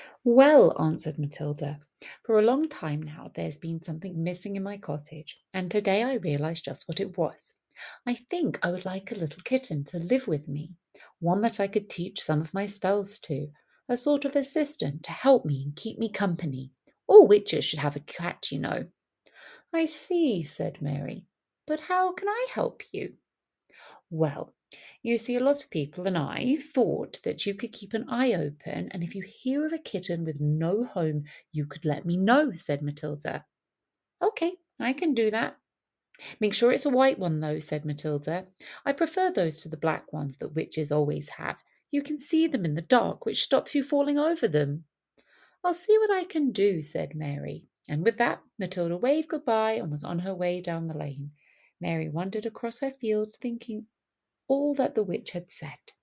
Well, answered Matilda, for a long time now there's been something missing in my cottage, and today I realized just what it was. I think I would like a little kitten to live with me, one that I could teach some of my spells to, a sort of assistant to help me and keep me company. All witches should have a cat, you know. I see, said Mary. But how can I help you? Well, you see, a lot of people and I thought that you could keep an eye open, and if you hear of a kitten with no home, you could let me know, said Matilda. Okay, I can do that. Make sure it's a white one, though, said Matilda. I prefer those to the black ones that witches always have. You can see them in the dark, which stops you falling over them. I'll see what I can do, said Mary. And with that, Matilda waved goodbye and was on her way down the lane. Mary wandered across her field, thinking all that the witch had said.